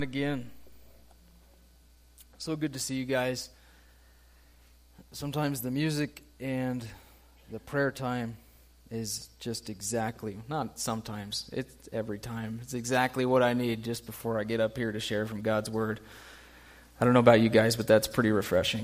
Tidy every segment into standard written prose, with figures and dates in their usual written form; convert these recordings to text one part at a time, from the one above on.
Again. So good to see you guys. Sometimes the music and the prayer time is just exactly, not sometimes, it's every time. It's exactly what I need just before I get up here to share from God's Word. I don't know about you guys, but that's pretty refreshing.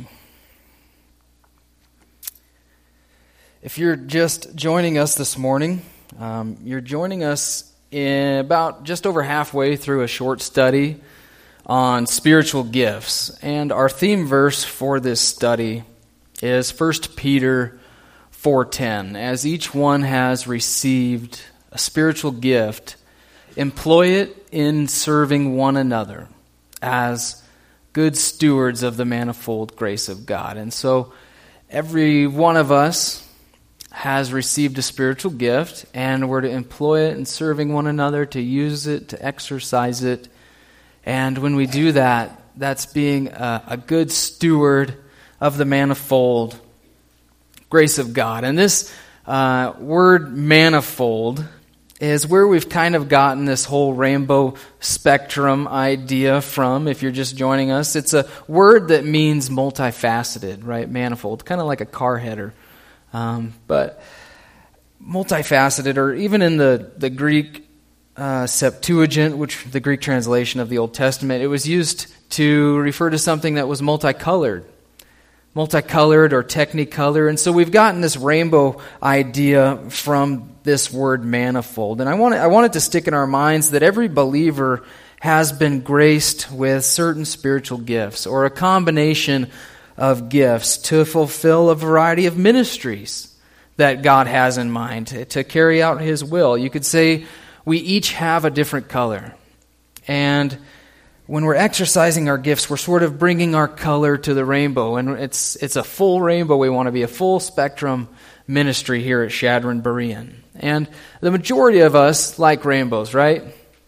If you're just joining us this morning, you're joining us in about just over halfway through a short study on spiritual gifts. And our theme verse for this study is 1 Peter 4:10. As each one has received a spiritual gift, employ it in serving one another as good stewards of the manifold grace of God. And so every one of us has received a spiritual gift, and we're to employ it in serving one another, to use it, to exercise it. And when we do that, that's being a good steward of the manifold grace of God. And this word manifold is where we've kind of gotten this whole rainbow spectrum idea from, if you're just joining us. It's a word that means multifaceted, right? Manifold, kind of like a car header. But multifaceted, or even in the Greek Septuagint, which the Greek translation of the Old Testament, it was used to refer to something that was multicolored or technicolor. And so we've gotten this rainbow idea from this word manifold. And I want it to stick in our minds that every believer has been graced with certain spiritual gifts, or a combination of gifts to fulfill a variety of ministries that God has in mind to carry out His will. You could say we each have a different color. And when we're exercising our gifts, we're sort of bringing our color to the rainbow. And it's a full rainbow. We want to be a full spectrum ministry here at Shadron Berean. And the majority of us like rainbows, right?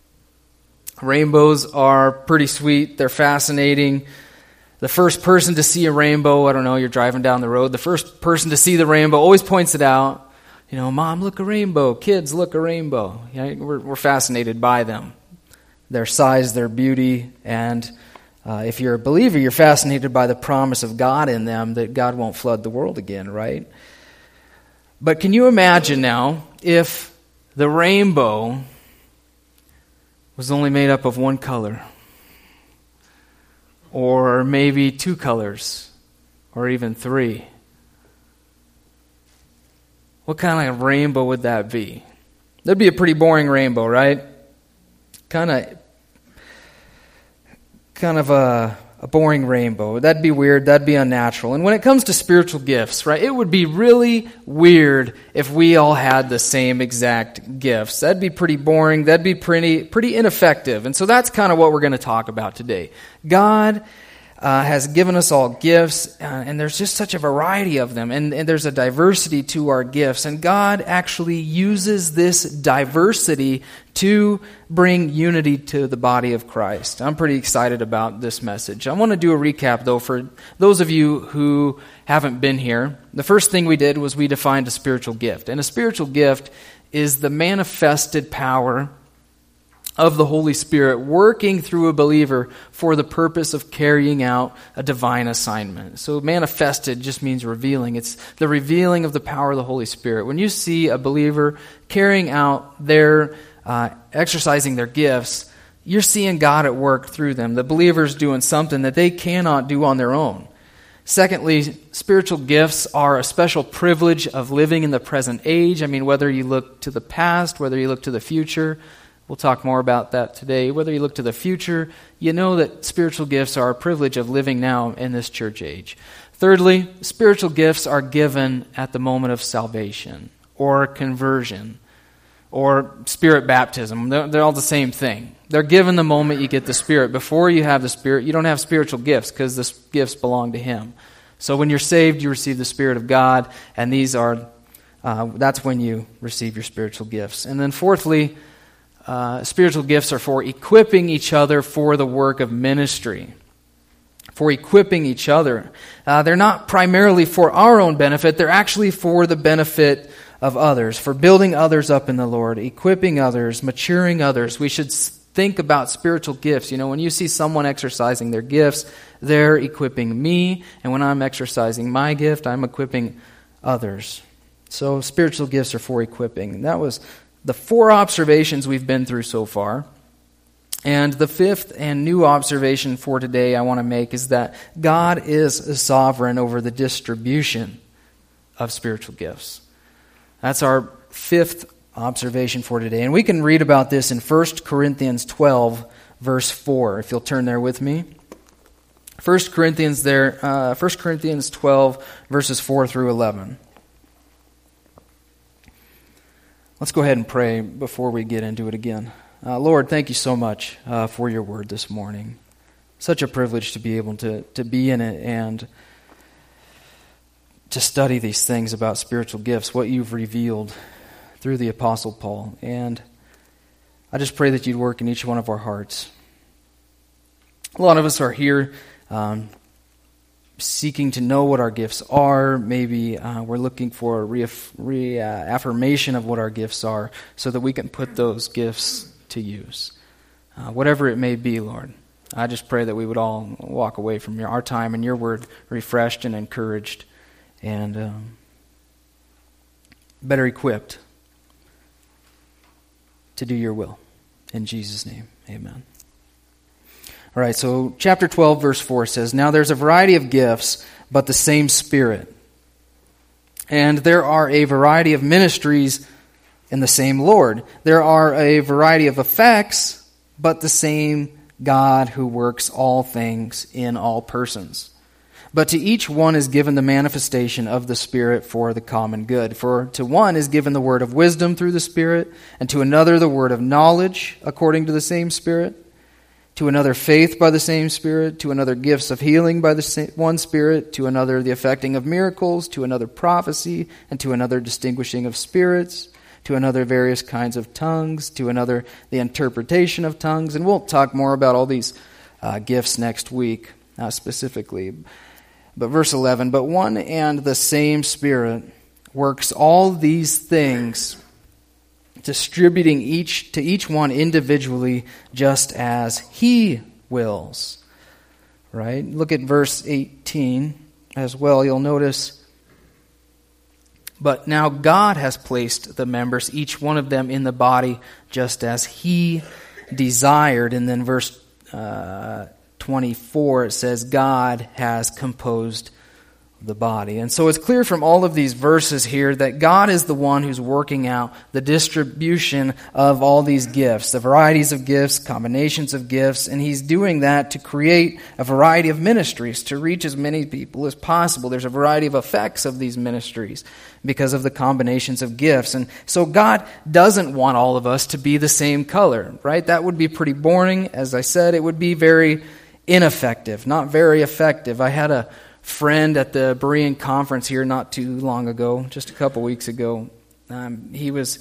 Rainbows are pretty sweet. They're fascinating. The first person to see a rainbow, I don't know, you're driving down the road, the first person to see the rainbow always points it out. You know, Mom, look a rainbow. Kids, look a rainbow. You know, we're fascinated by them. Their size, their beauty, and if you're a believer, you're fascinated by the promise of God in them, that God won't flood the world again, right? But can you imagine now if the rainbow was only made up of one color? Or maybe two colors, or even three? What kind of rainbow would that be? That'd be a pretty boring rainbow, right? Kind of a boring rainbow. That'd be weird. That'd be unnatural. And when it comes to spiritual gifts, right, it would be really weird if we all had the same exact gifts. That'd be pretty boring. That'd be pretty ineffective. And so that's kind of what we're going to talk about today. God has given us all gifts, and there's just such a variety of them, and there's a diversity to our gifts, and God actually uses this diversity to bring unity to the body of Christ. I'm pretty excited about this message. I want to do a recap, though, for those of you who haven't been here. The first thing we did was we defined a spiritual gift, and a spiritual gift is the manifested power of the Holy Spirit working through a believer for the purpose of carrying out a divine assignment. So manifested just means revealing. It's the revealing of the power of the Holy Spirit. When you see a believer carrying out their, exercising their gifts, you're seeing God at work through them. The believer's doing something that they cannot do on their own. Secondly, spiritual gifts are a special privilege of living in the present age. I mean, whether you look to the past, whether you look to the future, we'll talk more about that today. Whether you look to the future, you know that spiritual gifts are a privilege of living now in this church age. Thirdly, spiritual gifts are given at the moment of salvation or conversion or spirit baptism. They're all the same thing. They're given the moment you get the Spirit. Before you have the Spirit, you don't have spiritual gifts because the gifts belong to Him. So when you're saved, you receive the Spirit of God, and these are that's when you receive your spiritual gifts. And then fourthly, spiritual gifts are for equipping each other for the work of ministry. For equipping each other. They're not primarily for our own benefit. They're actually for the benefit of others, for building others up in the Lord, equipping others, maturing others. We should think about spiritual gifts. When you see someone exercising their gifts, they're equipping me, and when I'm exercising my gift, I'm equipping others. So spiritual gifts are for equipping. That was the 4 observations we've been through so far. And the 5th and new observation for today I want to make is that God is sovereign over the distribution of spiritual gifts. That's our 5th observation for today. And we can read about this in 1 Corinthians 12, verse 4, if you'll turn there with me. 1 Corinthians 12, verses 4 through 11. Let's go ahead and pray before we get into it again. Lord, thank you so much for your word this morning. Such a privilege to be able to be in it and to study these things about spiritual gifts, what you've revealed through the Apostle Paul. And I just pray that you'd work in each one of our hearts. A lot of us are here seeking to know what our gifts are. Maybe we're looking for a reaffirmation of what our gifts are so that we can put those gifts to use. Whatever it may be, Lord, I just pray that we would all walk away from our time and your word refreshed and encouraged and better equipped to do your will. In Jesus' name, amen. All right, so chapter 12, verse 4 says, "Now there's a variety of gifts, but the same Spirit. And there are a variety of ministries in the same Lord. There are a variety of effects, but the same God who works all things in all persons. But to each one is given the manifestation of the Spirit for the common good. For to one is given the word of wisdom through the Spirit, and to another the word of knowledge according to the same Spirit, to another faith by the same Spirit, to another gifts of healing by the one Spirit, to another the effecting of miracles, to another prophecy, and to another distinguishing of spirits, to another various kinds of tongues, to another the interpretation of tongues." And we'll talk more about all these gifts next week specifically. But verse 11, "But one and the same Spirit works all these things, distributing to each one individually just as He wills." Right? Look at verse 18 as well. You'll notice, "But now God has placed the members, each one of them in the body, just as He desired." And then verse 24, it says, "God has composed the body." And so it's clear from all of these verses here that God is the one who's working out the distribution of all these gifts, the varieties of gifts, combinations of gifts, and He's doing that to create a variety of ministries to reach as many people as possible. There's a variety of effects of these ministries because of the combinations of gifts. And so God doesn't want all of us to be the same color, right? That would be pretty boring. As I said, it would be very ineffective, not very effective. I had a friend at the Berean conference here not too long ago, just a couple weeks ago. He was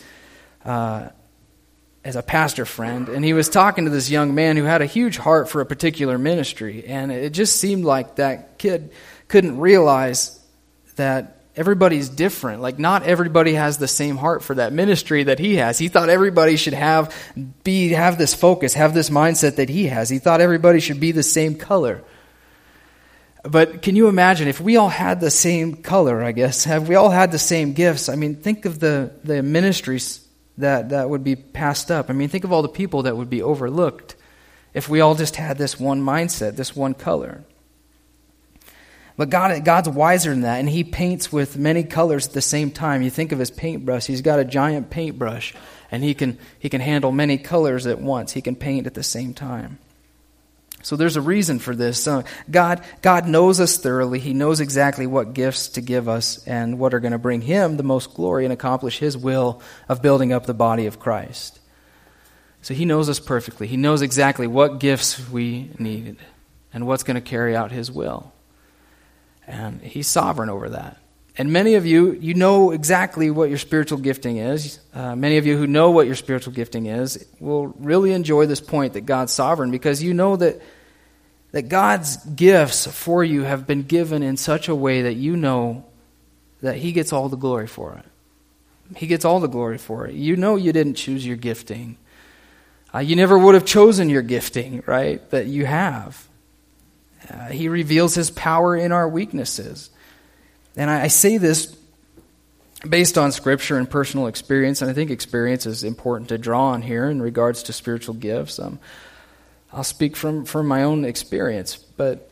as a pastor friend, and he was talking to this young man who had a huge heart for a particular ministry, and it just seemed like that kid couldn't realize that everybody's different. Like, not everybody has the same heart for that ministry that he has. He thought everybody should have this focus, have this mindset that he has. He thought everybody should be the same color. But can you imagine if we all had the same color, I guess, have we all had the same gifts? I mean, think of the ministries that would be passed up. I mean, think of all the people that would be overlooked if we all just had this one mindset, this one color. But God's wiser than that, and He paints with many colors at the same time. You think of His paintbrush. He's got a giant paintbrush, and He can handle many colors at once. He can paint at the same time. So there's a reason for this. God knows us thoroughly. He knows exactly what gifts to give us and what are going to bring Him the most glory and accomplish His will of building up the body of Christ. So He knows us perfectly. He knows exactly what gifts we need and what's going to carry out His will. And He's sovereign over that. And many of you know exactly what your spiritual gifting is. Many of you who know what your spiritual gifting is will really enjoy this point that God's sovereign, because you know that God's gifts for you have been given in such a way that you know that He gets all the glory for it. He gets all the glory for it. You know you didn't choose your gifting. You never would have chosen your gifting, right, that you have. He reveals his power in our weaknesses. And I say this based on Scripture and personal experience, and I think experience is important to draw on here in regards to spiritual gifts. I'll speak from my own experience, but,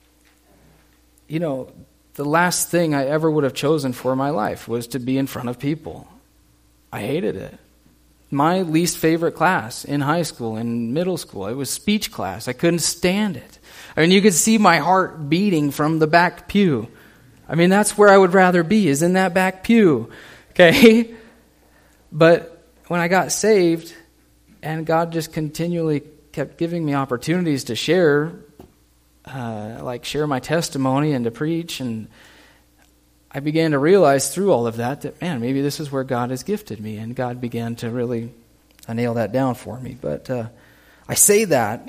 the last thing I ever would have chosen for my life was to be in front of people. I hated it. My least favorite class in high school, in middle school, it was speech class. I couldn't stand it. You could see my heart beating from the back pew. That's where I would rather be, is in that back pew. Okay? But when I got saved, and God just continually kept giving me opportunities to share my testimony and to preach, and I began to realize through all of that, man, maybe this is where God has gifted me, and God began to really nail that down for me. But I say that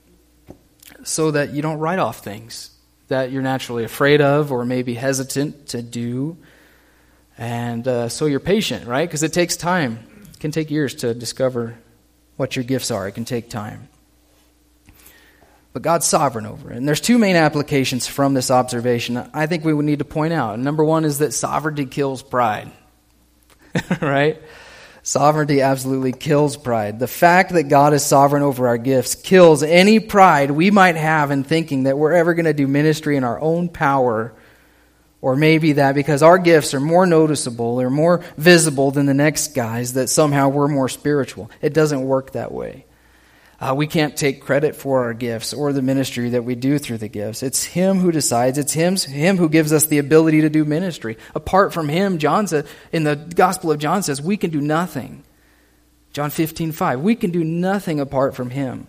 so that you don't write off things that you're naturally afraid of or maybe hesitant to do, and so you're patient, right? Because it takes time. It can take years to discover what your gifts are. It can take time. But God's sovereign over it. And there's two main applications from this observation I think we would need to point out. Number one is that sovereignty kills pride. Right? Sovereignty absolutely kills pride. The fact that God is sovereign over our gifts kills any pride we might have in thinking that we're ever going to do ministry in our own power, or maybe that because our gifts are more noticeable or more visible than the next guy's, that somehow we're more spiritual. It doesn't work that way. We can't take credit for our gifts or the ministry that we do through the gifts. It's Him who decides. It's Him who gives us the ability to do ministry. Apart from Him, John said, in the Gospel of John says, we can do nothing. John 15:5, we can do nothing apart from Him.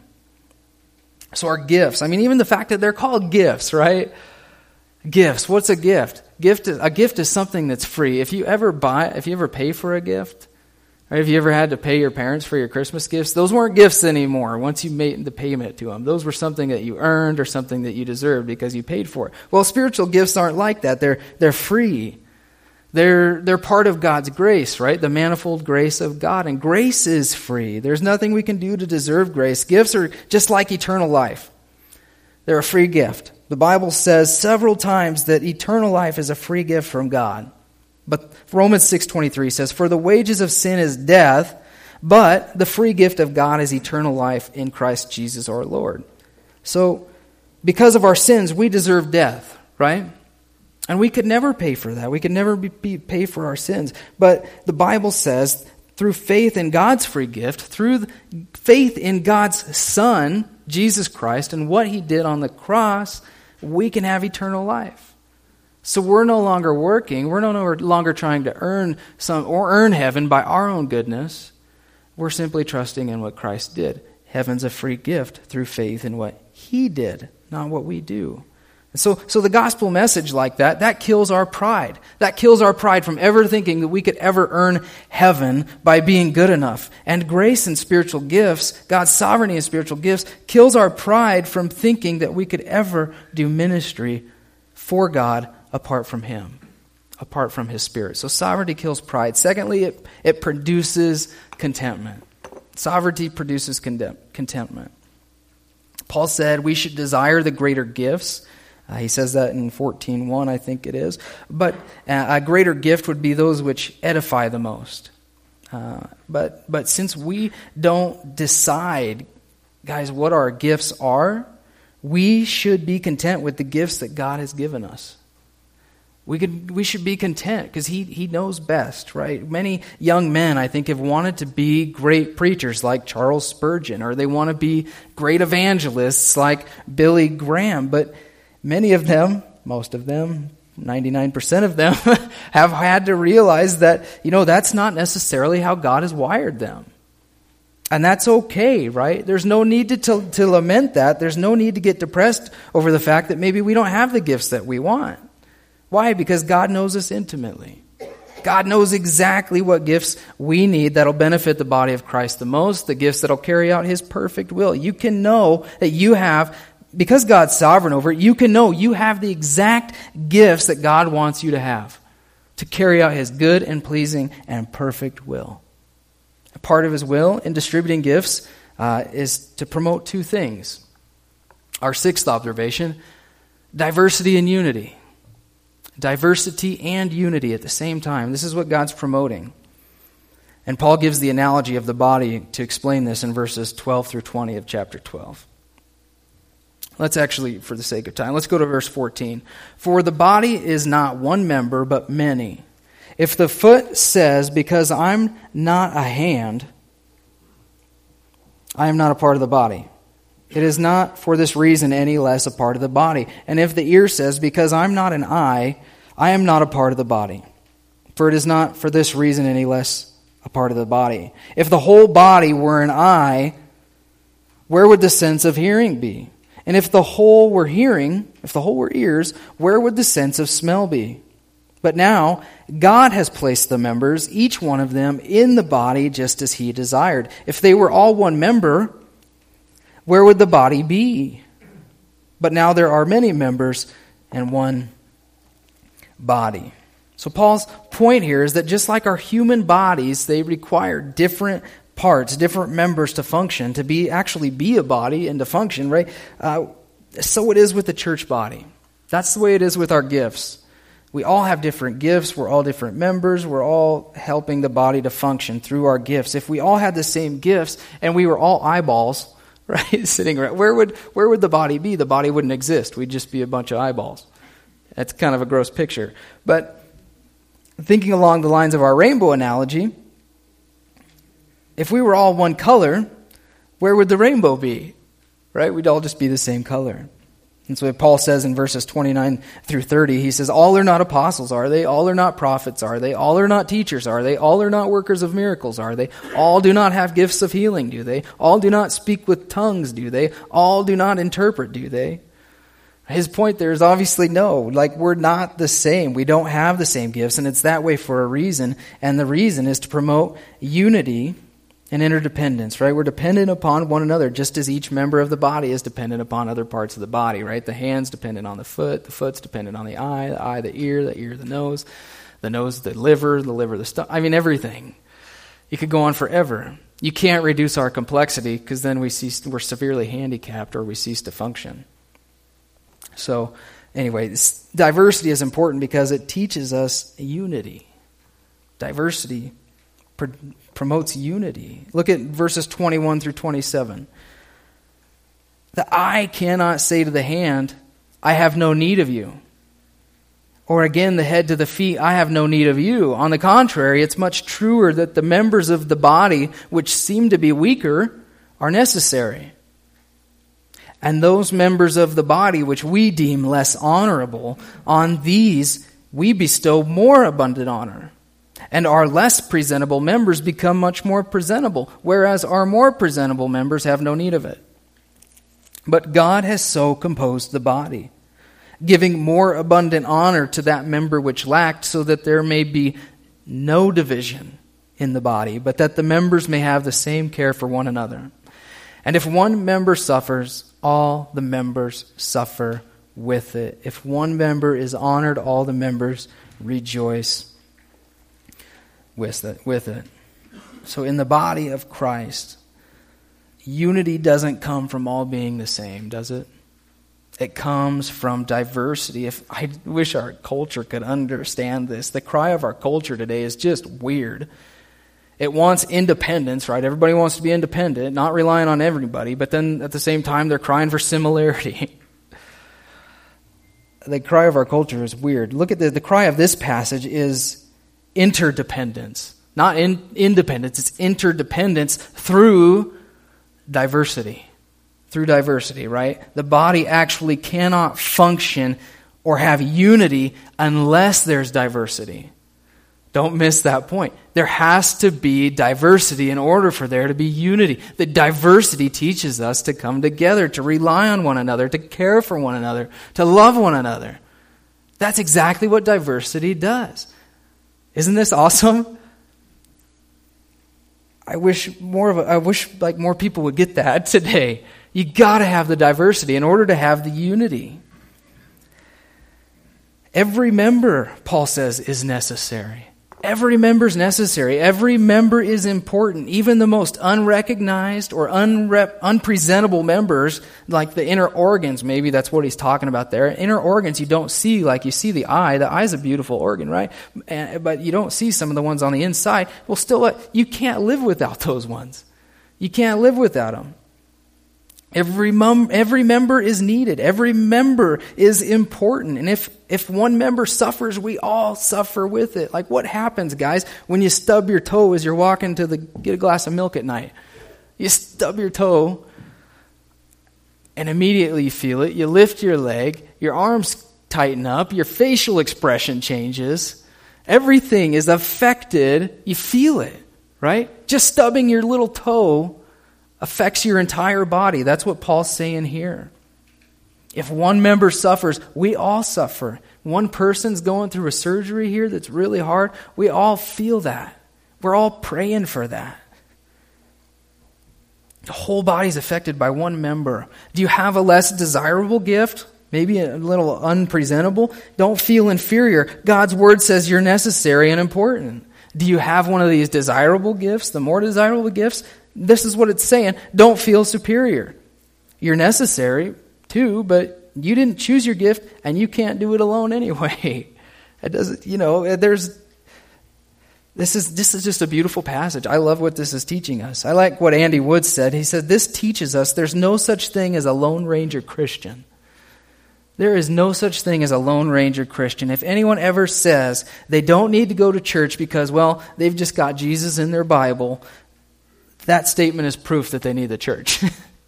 So our gifts, even the fact that they're called gifts, right? Gifts, what's a gift? A gift is something that's free. If you ever pay for a gift, or if you ever had to pay your parents for your Christmas gifts, those weren't gifts anymore once you made the payment to them. Those were something that you earned or something that you deserved because you paid for it. Well, spiritual gifts aren't like that. They're free. They're part of God's grace, right? The manifold grace of God. And grace is free. There's nothing we can do to deserve grace. Gifts are just like eternal life. They're a free gift. The Bible says several times that eternal life is a free gift from God. But Romans 6:23 says, "For the wages of sin is death, but the free gift of God is eternal life in Christ Jesus our Lord." So, because of our sins, we deserve death, right? And we could never pay for that. We could never pay for our sins. But the Bible says, through faith in God's free gift, through faith in God's Son, Jesus Christ, and what He did on the cross, we can have eternal life. So we're no longer working. We're no longer trying to earn heaven by our own goodness. We're simply trusting in what Christ did. Heaven's a free gift through faith in what He did, not what we do. So the gospel message like that kills our pride. That kills our pride from ever thinking that we could ever earn heaven by being good enough. And grace and spiritual gifts, God's sovereignty and spiritual gifts, kills our pride from thinking that we could ever do ministry for God apart from Him, apart from His Spirit. So sovereignty kills pride. Secondly, it produces contentment. Sovereignty produces contentment. Paul said we should desire the greater gifts. He says that in 14:1, I think it is. But a greater gift would be those which edify the most. But since we don't decide, guys, what our gifts are, we should be content with the gifts that God has given us. We should be content because he knows best, right? Many young men, I think, have wanted to be great preachers like Charles Spurgeon, or they want to be great evangelists like Billy Graham. But many of them, most of them, 99% of them, have had to realize that, that's not necessarily how God has wired them. And that's okay, right? There's no need to lament that. There's no need to get depressed over the fact that maybe we don't have the gifts that we want. Why? Because God knows us intimately. God knows exactly what gifts we need that'll benefit the body of Christ the most, the gifts that'll carry out His perfect will. You can know that you have, because God's sovereign over it, you can know you have the exact gifts that God wants you to have to carry out His good and pleasing and perfect will. A part of His will in distributing gifts is to promote two things. Our sixth observation, diversity and unity. Diversity and unity at the same time. This is what God's promoting. And Paul gives the analogy of the body to explain this in verses 12 through 20 of chapter 12. Let's actually, for the sake of time, let's go to verse 14. For the body is not one member, but many. If the foot says, because I'm not a hand, I am not a part of the body, it is not for this reason any less a part of the body. And if the ear says, because I'm not an eye, I am not a part of the body, for it is not for this reason any less a part of the body. If the whole body were an eye, where would the sense of hearing be? And if the whole were hearing, if the whole were ears, where would the sense of smell be? But now, God has placed the members, each one of them, in the body just as He desired. If they were all one member, where would the body be? But now there are many members and one body. So Paul's point here is that just like our human bodies, they require different parts, different members to function, to actually be a body and to function, right? So it is with the church body. That's the way it is with our gifts. We all have different gifts. We're all different members. We're all helping the body to function through our gifts. If we all had the same gifts and we were all eyeballs, right, sitting around, where would the body be? The body wouldn't exist. We'd just be a bunch of eyeballs. That's kind of a gross picture. But thinking along the lines of our rainbow analogy, if we were all one color, where would the rainbow be? Right? We'd all just be the same color. And so Paul says in verses 29 through 30, he says, all are not apostles, are they? All are not prophets, are they? All are not teachers, are they? All are not workers of miracles, are they? All do not have gifts of healing, do they? All do not speak with tongues, do they? All do not interpret, do they? His point there is obviously no. Like, we're not the same. We don't have the same gifts, and it's that way for a reason. And the reason is to promote unity and interdependence, right? We're dependent upon one another, just as each member of the body is dependent upon other parts of the body, right? The hand's dependent on the foot's dependent on the eye, the ear, the nose, the liver, the stomach. I mean, everything. You could go on forever. You can't reduce our complexity because then we're severely handicapped or we cease to function. So, anyway, this diversity is important because it teaches us unity. Diversity promotes unity. Look at verses 21 through 27. The eye cannot say to the hand, I have no need of you. Or again, the head to the feet, I have no need of you. On the contrary, it's much truer that the members of the body, which seem to be weaker, are necessary. And those members of the body which we deem less honorable, on these we bestow more abundant honor. And our less presentable members become much more presentable, whereas our more presentable members have no need of it. But God has so composed the body, giving more abundant honor to that member which lacked, so that there may be no division in the body, but that the members may have the same care for one another. And if one member suffers, all the members suffer with it. If one member is honored, all the members rejoice with it. So in the body of Christ, unity doesn't come from all being the same, does it? It comes from diversity. I wish our culture could understand this. The cry of our culture today is just weird. It wants independence, right? Everybody wants to be independent, not relying on everybody, but then at the same time they're crying for similarity. The cry of our culture is weird. Look at the cry of this passage is interdependence. Not independence, it's interdependence through diversity. Through diversity, right? The body actually cannot function or have unity unless there's diversity. Don't miss that point. There has to be diversity in order for there to be unity. The diversity teaches us to come together, to rely on one another, to care for one another, to love one another. That's exactly what diversity does. Isn't this awesome? I wish more people would get that today. You got to have the diversity in order to have the unity. Every member, Paul says, is necessary. Every member is necessary. Every member is important. Even the most unrecognized or unpresentable members, like the inner organs, maybe that's what he's talking about there. Inner organs you don't see like you see the eye. The eye is a beautiful organ, right? But you don't see some of the ones on the inside. Well, still, you can't live without those ones. You can't live without them. Every member is needed. Every member is important. And if one member suffers, we all suffer with it. Like what happens, guys, when you stub your toe as you're walking to get a glass of milk at night? You stub your toe and immediately you feel it. You lift your leg, your arms tighten up, your facial expression changes. Everything is affected. You feel it, right? Just stubbing your little toe affects your entire body. That's what Paul's saying here. If one member suffers, we all suffer. One person's going through a surgery here that's really hard. We all feel that. We're all praying for that. The whole body's affected by one member. Do you have a less desirable gift? Maybe a little unpresentable? Don't feel inferior. God's word says you're necessary and important. Do you have one of these desirable gifts, the more desirable gifts? This is what it's saying. Don't feel superior. You're necessary too, but you didn't choose your gift and you can't do it alone anyway. It doesn't, this is just a beautiful passage. I love what this is teaching us. I like what Andy Wood said. He said, this teaches us there's no such thing as a Lone Ranger Christian. There is no such thing as a Lone Ranger Christian. If anyone ever says they don't need to go to church because, well, they've just got Jesus in their Bible, that statement is proof that they need the church.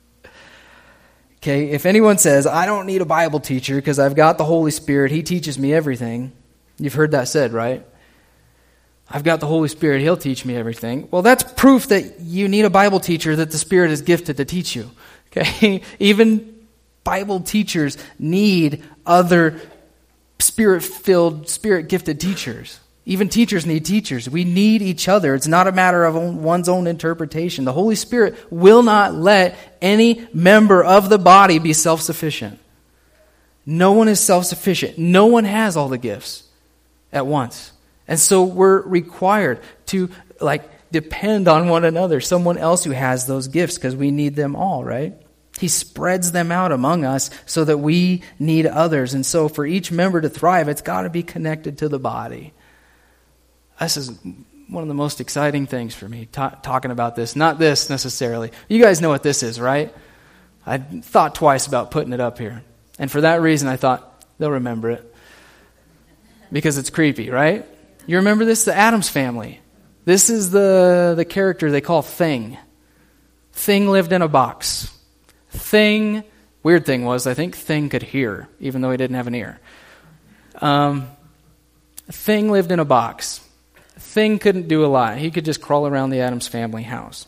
Okay, if anyone says, I don't need a Bible teacher because I've got the Holy Spirit, He teaches me everything. You've heard that said, right? I've got the Holy Spirit, He'll teach me everything. Well, that's proof that you need a Bible teacher that the Spirit is gifted to teach you. Okay, even Bible teachers need other Spirit-filled, Spirit-gifted teachers. Even teachers need teachers. We need each other. It's not a matter of one's own interpretation. The Holy Spirit will not let any member of the body be self-sufficient. No one is self-sufficient. No one has all the gifts at once. And so we're required to depend on one another, someone else who has those gifts, because we need them all, right? He spreads them out among us so that we need others. And so for each member to thrive, it's got to be connected to the body. This is one of the most exciting things for me, talking about this. Not this necessarily. You guys know what this is, right? I thought twice about putting it up here. And for that reason, I thought they'll remember it. Because it's creepy, right? You remember this? The Addams Family. This is the character they call Thing. Thing lived in a box. Weird thing was, I think Thing could hear, even though he didn't have an ear. Thing lived in a box. Thing couldn't do a lot. He could just crawl around the Addams Family house.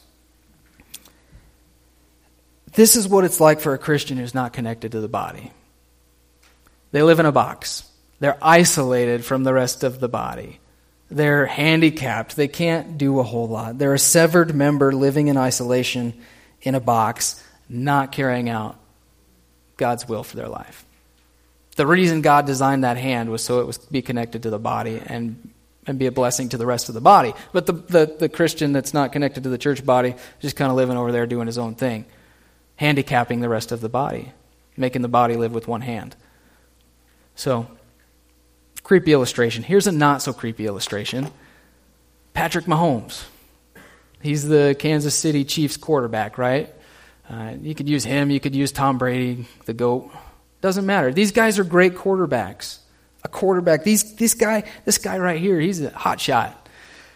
This is what it's like for a Christian who's not connected to the body. They live in a box. They're isolated from the rest of the body. They're handicapped. They can't do a whole lot. They're a severed member living in isolation in a box, not carrying out God's will for their life. The reason God designed that hand was so it would be connected to the body and be a blessing to the rest of the body. But the Christian that's not connected to the church body, just kind of living over there doing his own thing, handicapping the rest of the body, making the body live with one hand. So, creepy illustration. Here's a not so creepy illustration. Patrick Mahomes. He's the Kansas City Chiefs quarterback, right? You could use him. You could use Tom Brady, the GOAT. Doesn't matter. These guys are great quarterbacks. A quarterback. This guy right here, he's a hot shot.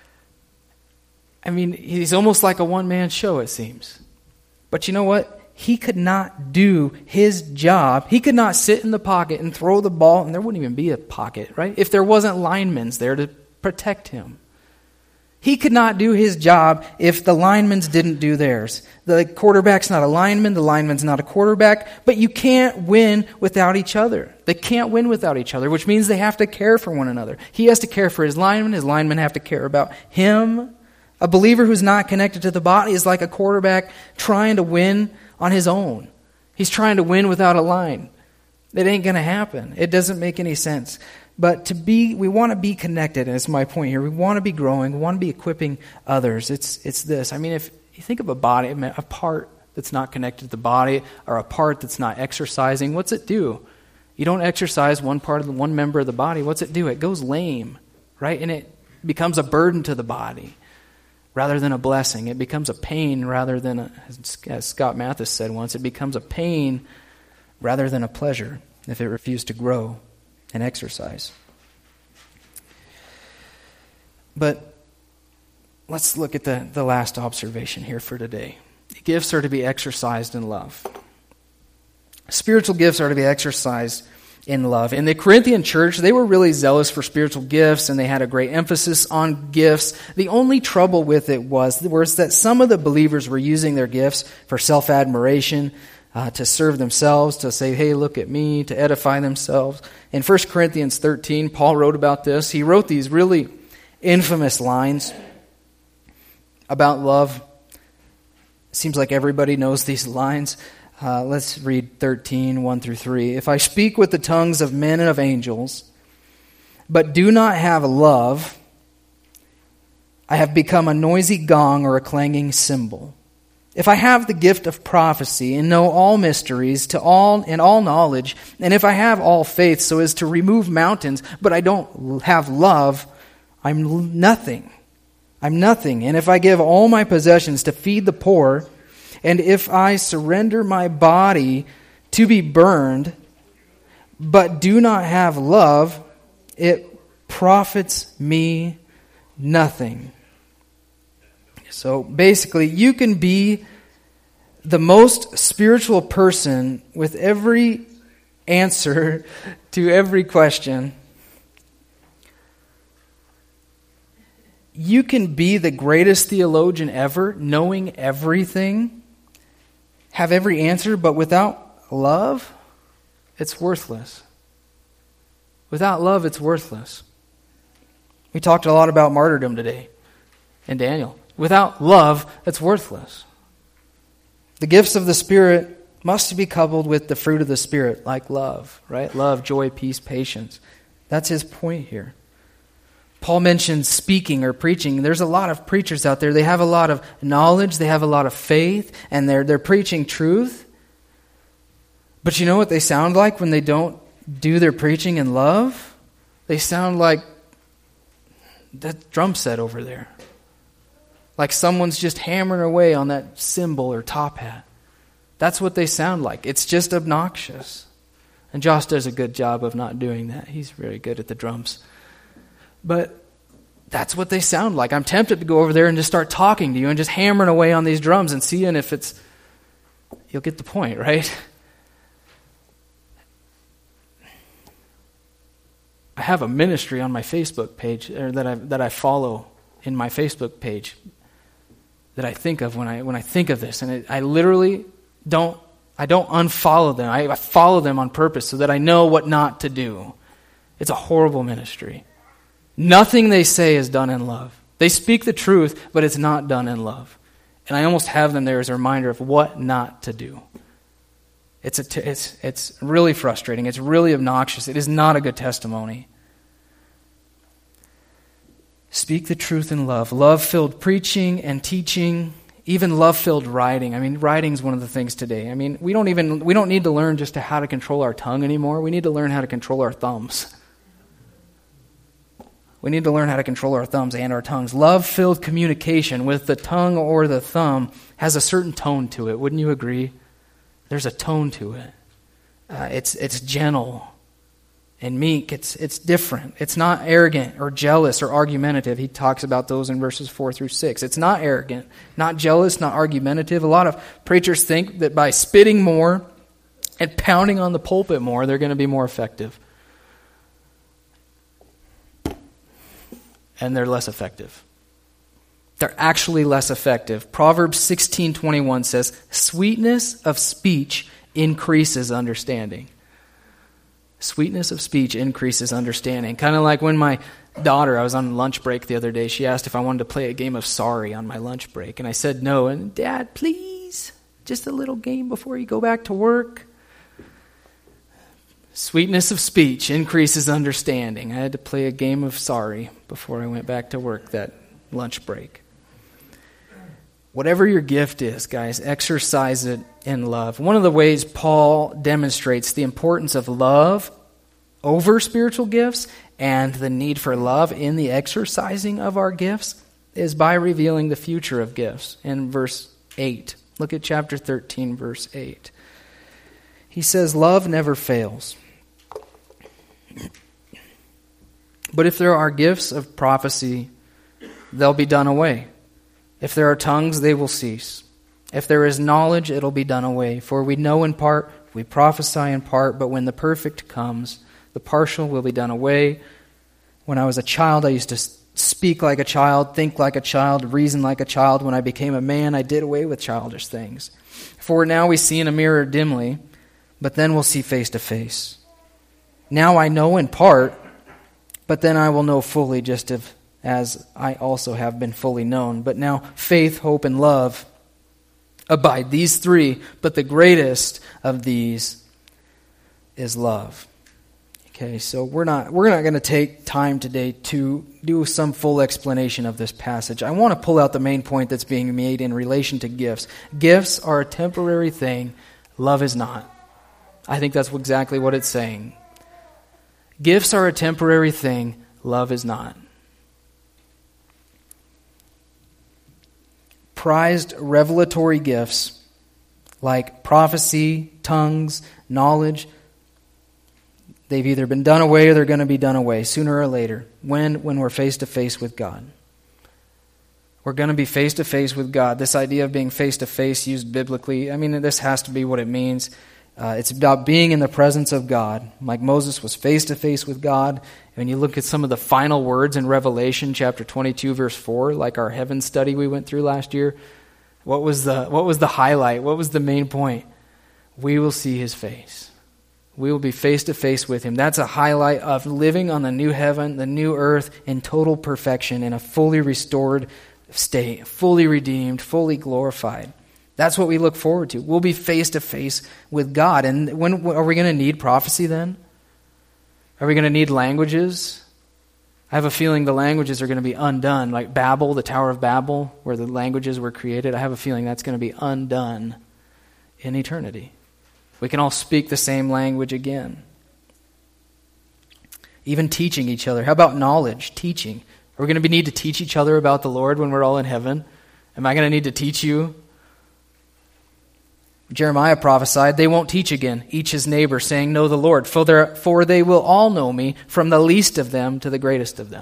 I mean, he's almost like a one-man show, it seems. But you know what? He could not do his job. He could not sit in the pocket and throw the ball, and there wouldn't even be a pocket, right? If there wasn't linemen there to protect him. He could not do his job if the linemen didn't do theirs. The quarterback's not a lineman, the lineman's not a quarterback, but you can't win without each other. They can't win without each other, which means they have to care for one another. He has to care for his linemen have to care about him. A believer who's not connected to the body is like a quarterback trying to win on his own. He's trying to win without a line. It ain't going to happen. It doesn't make any sense. But we want to be connected, and it's my point here. We want to be growing. We want to be equipping others. It's this. I mean, if you think of a body, a part that's not connected to the body, or a part that's not exercising, what's it do? You don't exercise one member of the body. What's it do? It goes lame, right? And it becomes a burden to the body rather than a blessing. It becomes a pain rather than, as Scott Mathis said once, it becomes a pain rather than a pleasure if it refused to grow and exercise. But let's look at the last observation here for today. The gifts are to be exercised in love. Spiritual gifts are to be exercised in love. In the Corinthian church, they were really zealous for spiritual gifts, and they had a great emphasis on gifts. The only trouble with it was that some of the believers were using their gifts for self-admiration, to serve themselves, to say, hey, look at me, to edify themselves. In 1 Corinthians 13, Paul wrote about this. He wrote these really infamous lines about love. Seems like everybody knows these lines. Let's read 13, 1 through 3. If I speak with the tongues of men and of angels, but do not have love, I have become a noisy gong or a clanging cymbal. If I have the gift of prophecy and know all mysteries and all knowledge, and if I have all faith so as to remove mountains, but I don't have love, I'm nothing. I'm nothing. And if I give all my possessions to feed the poor, and if I surrender my body to be burned, but do not have love, it profits me nothing. So basically, you can be the most spiritual person with every answer to every question. You can be the greatest theologian ever, knowing everything, have every answer, but without love, it's worthless. Without love, it's worthless. We talked a lot about martyrdom today in Daniel. Without love, it's worthless. The gifts of the Spirit must be coupled with the fruit of the Spirit, like love, right? Love, joy, peace, patience. That's his point here. Paul mentions speaking or preaching. There's a lot of preachers out there. They have a lot of knowledge. They have a lot of faith. And they're preaching truth. But you know what they sound like when they don't do their preaching in love? They sound like that drum set over there. Like someone's just hammering away on that cymbal or top hat. That's what they sound like. It's just obnoxious. And Josh does a good job of not doing that. He's really good at the drums. But that's what they sound like. I'm tempted to go over there and just start talking to you and just hammering away on these drums and seeing if you'll get the point, right? I have a ministry on my Facebook page that I follow in my Facebook page that I think of when I think of this, and I literally don't unfollow them. I follow them on purpose so that I know what not to do. It's a horrible ministry. Nothing they say is done in love. They speak the truth, but it's not done in love. And I almost have them there as a reminder of what not to do. It's really frustrating. It's really obnoxious. It is not a good testimony. Speak the truth in love. Love-filled preaching and teaching, even love-filled writing. I mean, writing is one of the things today. I mean, we don't need to learn just how to control our tongue anymore. We need to learn how to control our thumbs. We need to learn how to control our thumbs and our tongues. Love-filled communication with the tongue or the thumb has a certain tone to it. Wouldn't you agree? There's a tone to it. It's gentle and meek. It's different. It's not arrogant or jealous or argumentative. He talks about those in verses 4 through 6. It's not arrogant, not jealous, not argumentative. A lot of preachers think that by spitting more and pounding on the pulpit more, they're going to be more effective. And they're less effective. They're actually less effective. Proverbs 16:21 says, "Sweetness of speech increases understanding." Sweetness of speech increases understanding. Kind of like when my daughter, I was on lunch break the other day, she asked if I wanted to play a game of Sorry on my lunch break. And I said no. And, "Dad, please, just a little game before you go back to work." Sweetness of speech increases understanding. I had to play a game of sorry before I went back to work that lunch break. Whatever your gift is, guys, exercise it in love. One of the ways Paul demonstrates the importance of love over spiritual gifts and the need for love in the exercising of our gifts is by revealing the future of gifts in verse 8. Look at chapter 13, verse 8. He says, love never fails. But if there are gifts of prophecy, they'll be done away. If there are tongues, they will cease. If there is knowledge, it'll be done away. For we know in part, we prophesy in part, but when the perfect comes, the partial will be done away. When I was a child, I used to speak like a child, think like a child, reason like a child. When I became a man, I did away with childish things. For now we see in a mirror dimly, but then we'll see face to face. Now I know in part, but then I will know fully, just as I also have been fully known. But now faith, hope, and love abide, these three, but the greatest of these is love. Okay, so we're not going to take time today to do some full explanation of this passage. I want to pull out the main point that's being made in relation to gifts. Gifts are a temporary thing. Love is not. I think that's exactly what it's saying. Gifts are a temporary thing. Love is not. Prized revelatory gifts like prophecy, tongues, knowledge, they've either been done away or they're going to be done away sooner or later when we're face to face with God. We're going to be face to face with God. This idea of being face to face used biblically, I mean, this has to be what it means. It's about being in the presence of God. Like Moses was face to face with God. When you look at some of the final words in Revelation chapter 22 verse 4, like our heaven study we went through last year, what was the highlight? What was the main point? We will see his face. We will be face to face with him. That's a highlight of living on the new heaven, the new earth in total perfection, in a fully restored state, fully redeemed, fully glorified. That's what we look forward to. We'll be face to face with God. And when are we going to need prophecy then? Are we going to need languages? I have a feeling the languages are going to be undone. Like Babel, the Tower of Babel, where the languages were created. I have a feeling that's going to be undone in eternity. We can all speak the same language again. Even teaching each other. How about knowledge? Teaching. Are we going to need to teach each other about the Lord when we're all in heaven? Am I going to need to teach you? Jeremiah prophesied, they won't teach again, each his neighbor, saying, know the Lord, for they will all know me, from the least of them to the greatest of them.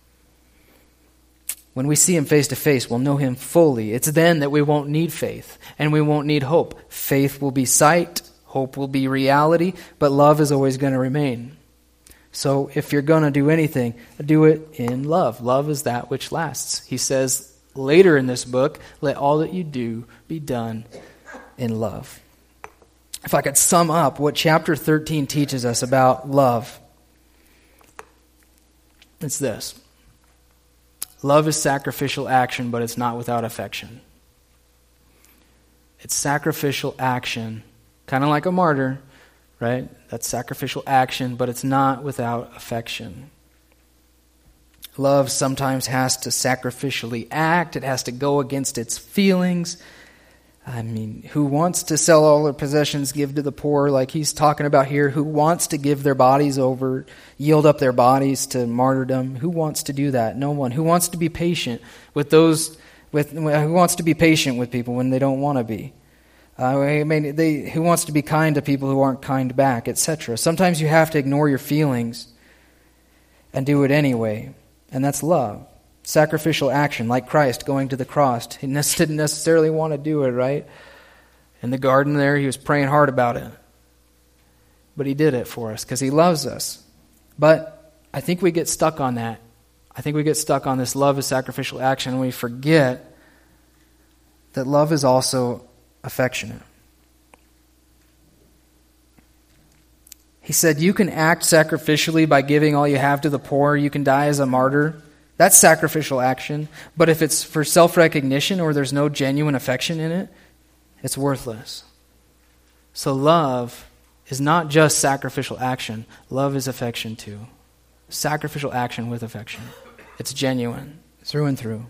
When we see him face to face, we'll know him fully. It's then that we won't need faith, and we won't need hope. Faith will be sight, hope will be reality, but love is always going to remain. So if you're going to do anything, do it in love. Love is that which lasts. He says later in this book, let all that you do be done in love. If I could sum up what chapter 13 teaches us about love, it's this. Love is sacrificial action, but it's not without affection. It's sacrificial action, kind of like a martyr, right? That's sacrificial action, but it's not without affection. Love sometimes has to sacrificially act. It has to go against its feelings. I mean, who wants to sell all their possessions, give to the poor, like he's talking about here? Who wants to give their bodies over, yield up their bodies to martyrdom? Who wants to do that? No one. Who wants to be patient with those? Who wants to be patient with people when they don't want to be? Who wants to be kind to people who aren't kind back, etc. Sometimes you have to ignore your feelings and do it anyway, and that's love. Sacrificial action, like Christ going to the cross. He didn't necessarily want to do it, right? In the garden there, he was praying hard about it. But he did it for us because he loves us. But I think we get stuck on that. I think we get stuck on this love is sacrificial action, and we forget that love is also affectionate. He said, you can act sacrificially by giving all you have to the poor. You can die as a martyr. That's sacrificial action. But if it's for self-recognition or there's no genuine affection in it, it's worthless. So love is not just sacrificial action. Love is affection too. Sacrificial action with affection. It's genuine, through and through.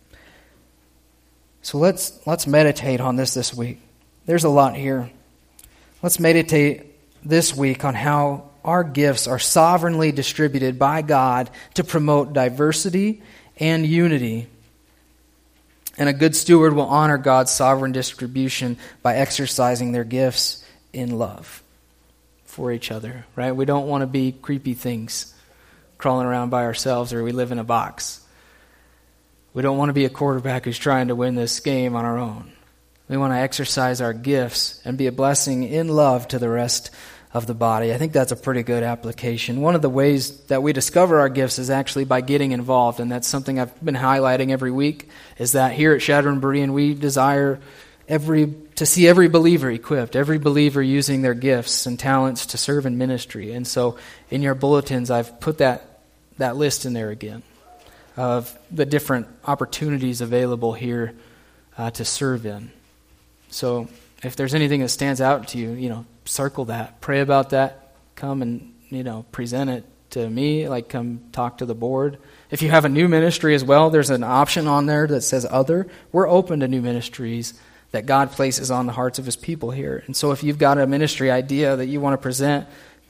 So let's meditate on this week. There's a lot here. Let's meditate this week on how our gifts are sovereignly distributed by God to promote diversity and unity. And a good steward will honor God's sovereign distribution by exercising their gifts in love for each other, right? We don't want to be creepy things crawling around by ourselves, or we live in a box. We don't want to be a quarterback who's trying to win this game on our own. We want to exercise our gifts and be a blessing in love to the rest of the body. I think that's a pretty good application. One of the ways that we discover our gifts is actually by getting involved, and that's something I've been highlighting every week, is that here at Shadron Berean, we desire to see every believer equipped, every believer using their gifts and talents to serve in ministry. And so in your bulletins, I've put that list in there again of the different opportunities available here to serve in. So if there's anything that stands out to you, circle that, pray about that, come and, present it to me, come talk to the board. If you have a new ministry as well, there's an option on there that says other. We're open to new ministries that God places on the hearts of his people here. And so if you've got a ministry idea that you want to present,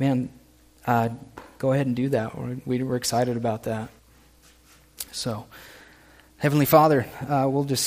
go ahead and do that. We're excited about that. So, Heavenly Father, we'll just